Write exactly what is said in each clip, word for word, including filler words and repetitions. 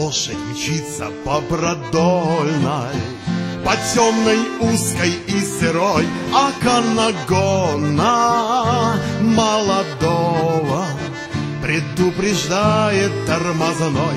лошадь мчится по продольной, по темной, узкой и сырой, оканагона молодого предупреждает тормозной,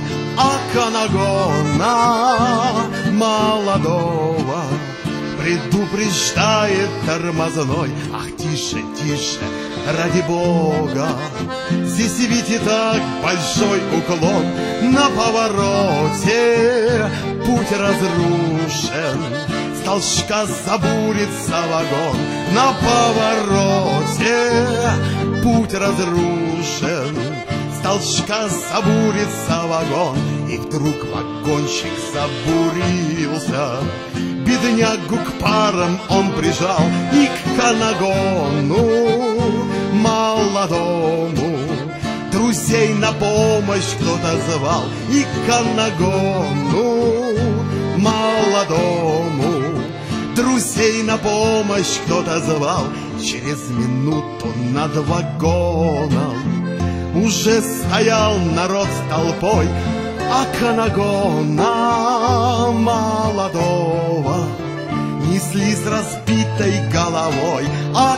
оканагона молодого предупреждает тормозной. Ах, тише, тише, ради Бога, здесь ведь и так большой уклон, на повороте путь разрушен, с толчка забурится вагон, на повороте путь разрушен, с толчка забурится вагон. И вдруг вагончик забурился, беднягу к парам он прижал, и к канагону молодому друзей на помощь кто-то звал, и к канагону молодому друзей на помощь кто-то звал. Через минуту над вагоном уже стоял народ с толпой, а канагона молодого несли с разбитой головой, а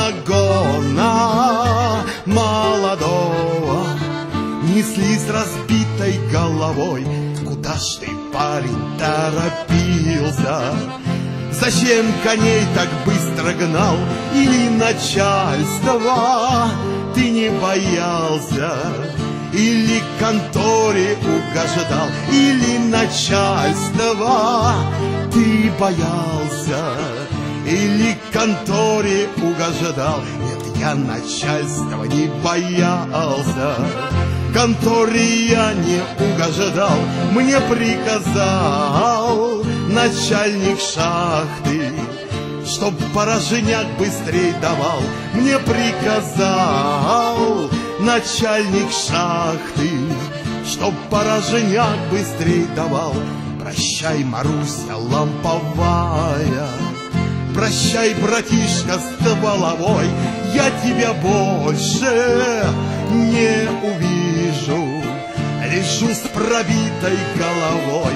канагона молодого несли с разбитой головой. Куда ж ты, парень, торопился? Зачем коней так быстро гнал? Или начальства ты не боялся? Или конторе угождал? Или начальства ты боялся? Или конторе угождал? Нет, я начальства не боялся, конторе я не угождал. Мне приказал начальник шахты, чтоб порожняк быстрей давал. Мне приказал начальник шахты, чтоб порожняк быстрей давал. Прощай, Маруся ломповая, прощай, братишка стволовой, я тебя больше не увижу, лежу с пробитой головой.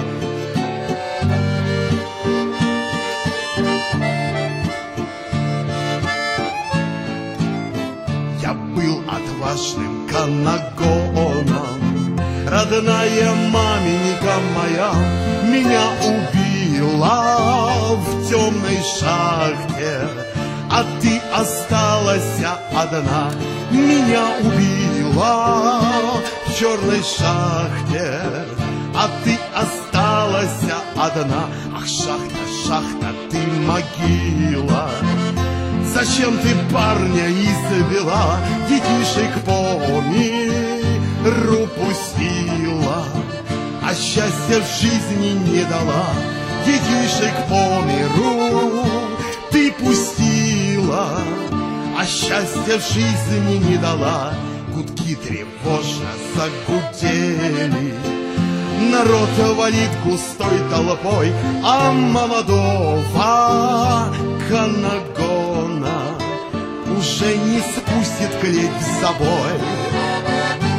Я был отважным канагоном, родная маменька моя меня убила в темной шахте, а ты осталась одна. Меня убила в черной шахте, а ты осталась одна. Ах, шахта, шахта, ты могила, зачем ты парня извела, детишек по миру пустила, а счастья в жизни не дала. Детишек по миру ты пустила, а счастья в жизни не дала. Гудки тревожно загудели, народ валит густой толпой, а молодого канагона уже не спустит клеть с собой.